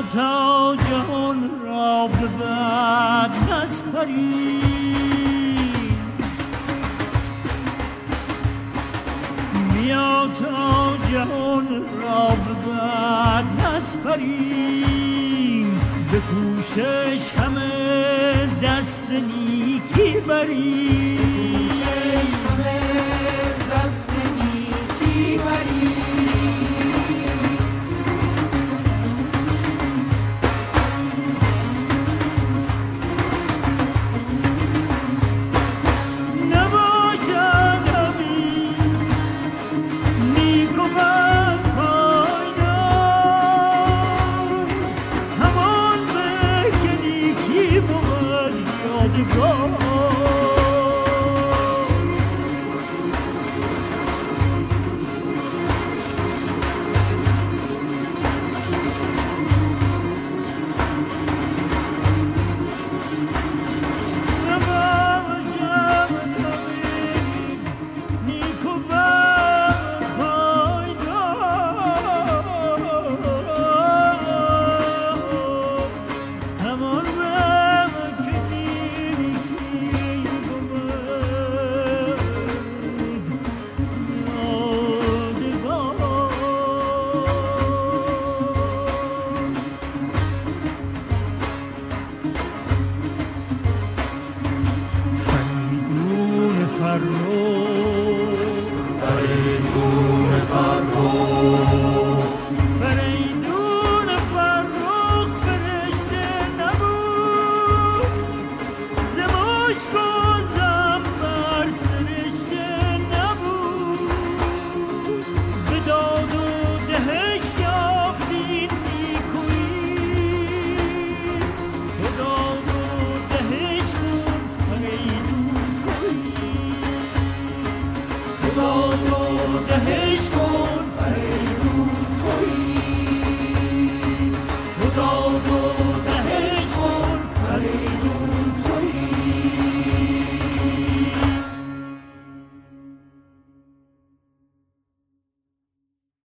بیا تا جهان را به بد نسپاریم، بیا تا جهان را به بد نسپاریم، به کوشش همه دست نیکی بریم، دست نیکی بریم. نباشد همی نیک و بد پایدار، همان به که نیکی بود یادگار. فریدون فرخ فرشته نبود، ز مشک و زنبر سرشته نبود، به داد و دهش یافتین نیکویی، به داد و دهش کن فریدون تویی، به داد و دهش کن فریدون تویی.